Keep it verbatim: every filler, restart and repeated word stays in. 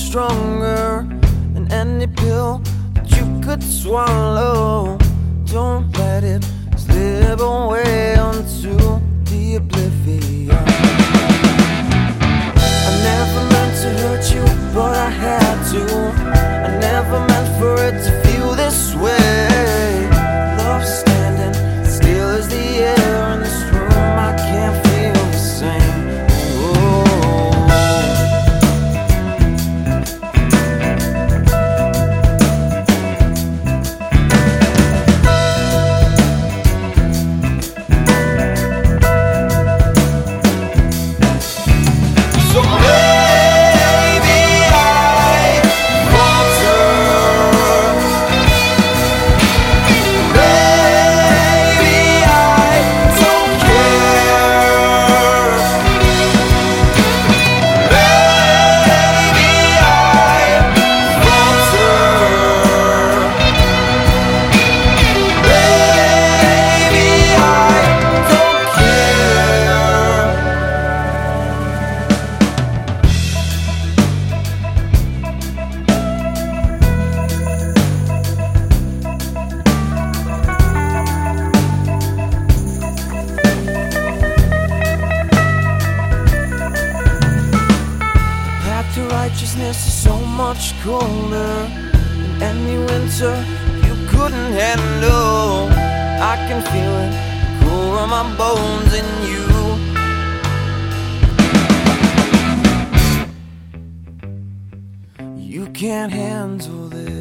stronger than any pill that you could swallow. Don't let it slip away onto the oblivion. I never meant to hurt you, but I had to. I never meant for it to feel this way. Love standing still as the air in this room. I can't feel the same. Righteousness is so much colder than any winter you couldn't handle. I can feel it cool on my bones in you. You can't handle this.